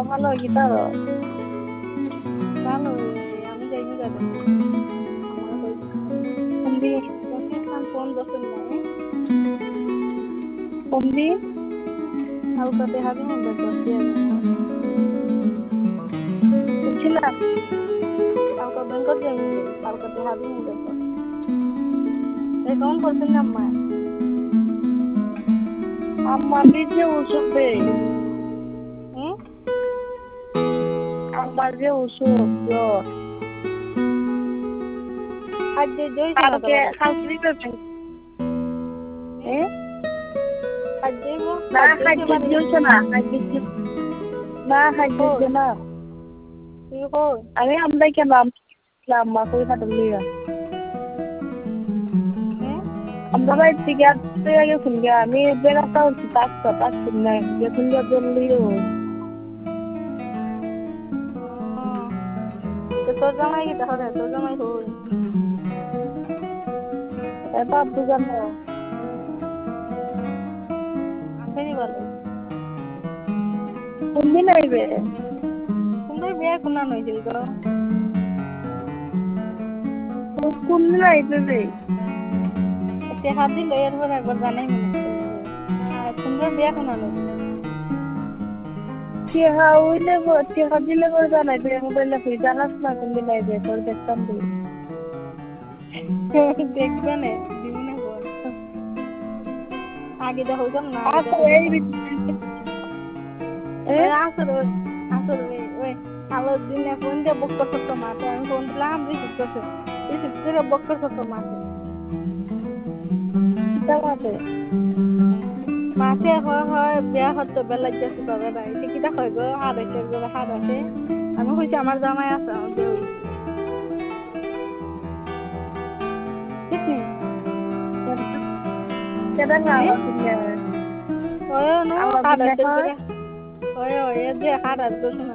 ভালো গিটার ভালো আমি যাইনি দাদা আমার কমবি ফোন দোকান নাই কমবি ଆଉ କତେ ହାବି ମୁଣ୍ଡ ବସି ବୁଝିଲା ଆଉ କ ବେଙ୍କ ଯାଇନି ଆଉ କତେ ହାବି ମୁଣ୍ଡ ଏ କଣ କରୁଛନ୍ତି ଆମ୍ମା আম্মা যে ওষুধ আমার যে ওষুধ জ্বর আজ জয়ছে না কালকে তোমার কালকে করবেন আজ যাইব না খাদ্য দিয়েছে না খাদ্য না তুই কই আমি আমরা কেন আম্মা কই কাটল লিগা আমরা বাড়ি থেকে আসতে গেছেন গা আমি বেড়াতে হচ্ছি পাঁচটা নাই এখন যা জলদিও তো তোর জামাই কি তাহলে তোর জামাই হই এটা বুঝান না আসেনি বলে কোনদিন আইবে তোমরা বিয়ে কোনা নইছিল তো কোনদিন আইবে রে এতে হাদি লয়ের পর একবার জানাই মনে আর তোমরা বিয়ে কোনা নইছিল টিহা হইলে টিহা দিলে করে জানাইবে মোবাইলে হই জানাস না কোনদিন আইবে তোর দেখতাম তুই দেখবে না দিবি না বল আগে দা হইতাম না আসর ওই আলোর দিনে ফোন দিয়ে বক্কর করতো মাতে আমি ফোন দিলাম রিসিভ করে বক্কর করতো মাতে হয় বিয়া হতো বেলা যাচ্ছে তবে নাই কিটা হয় গো হাত আছে আমি কইছি আমার জামাই আছে আমার বিয়ে হইছে ঠিক নেই কেডা না ওই নো হাত আছে ওই যে হাত আছে